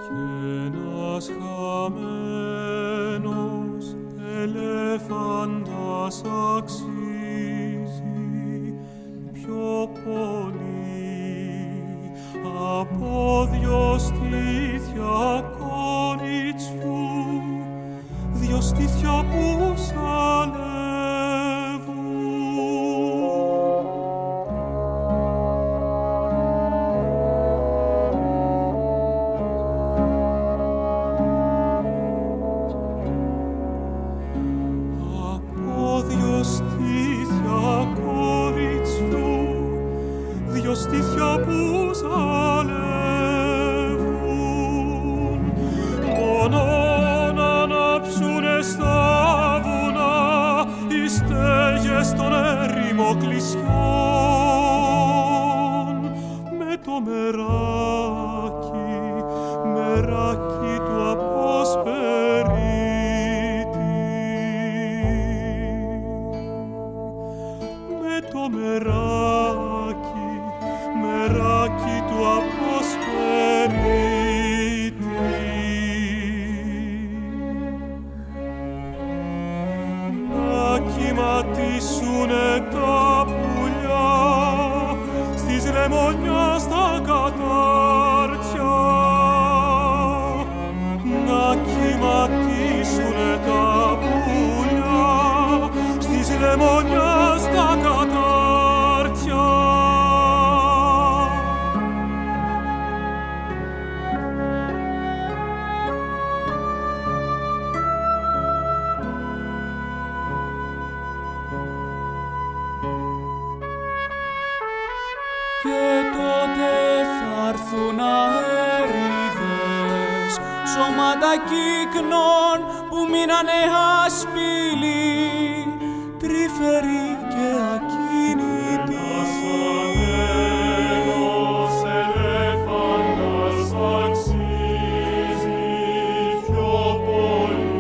ένας χαμένος ελέφαντας αξίζει πιο πολύ από δυο στήθια κοριτσιού, δυο στήθια που σαλεύουν. Στήθια που ζαλεύουν, μόνο να ανάψουνε στα βουνά οι στέγες των ερημοκλεισιών, με το μεράκι, μεράκι του αποσπερίτη, με το μεράκι, μεράκι του αποσπερίτη. Να κυματίσουνε τα πουλιά στις λεμονιάς τα κατάρτια, να κυματίσουνε τα πουλιά στις λεμονιάς τα κατάρτια. Σώματα κύκνων που μείνανε άσπηλοι, τρυφεροί και ακίνητοι.